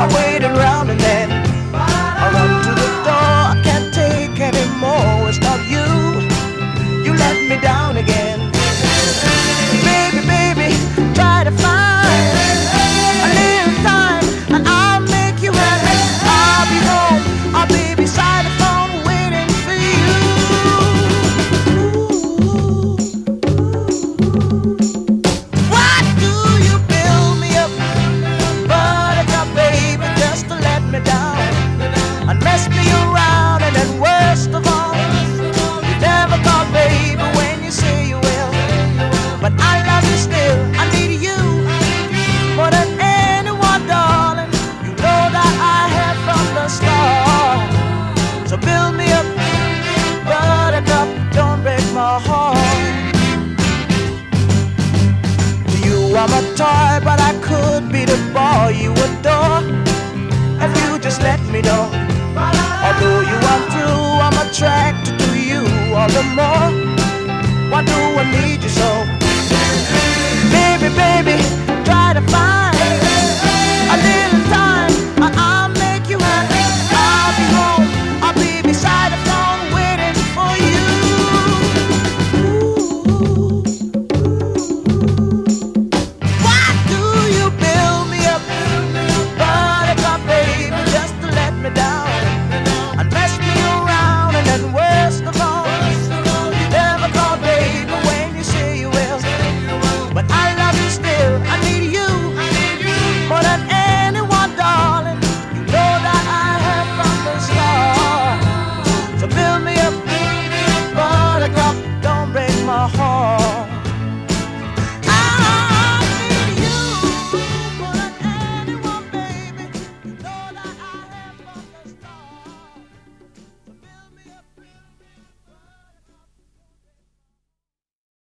I waited around and then I run to the door. I can't take anymore. It's not you. You let me down again. Baby, baby, try to find a little time and I'll make you happy. I'll be home, I'll be beside the phone waiting for you. Why do you build me up, buttercup baby, just to let me down and mess me around? And then worst of all, you never call baby when you say you will. But I love you still, I need you more than anyone, darling. You know that I have from the start. So build me up, buttercup, don't break my heart. You are my toy, but I could be the boy you adore if you just let me know. Although you are true, I'm attracted to you all the more. Why do I need you so?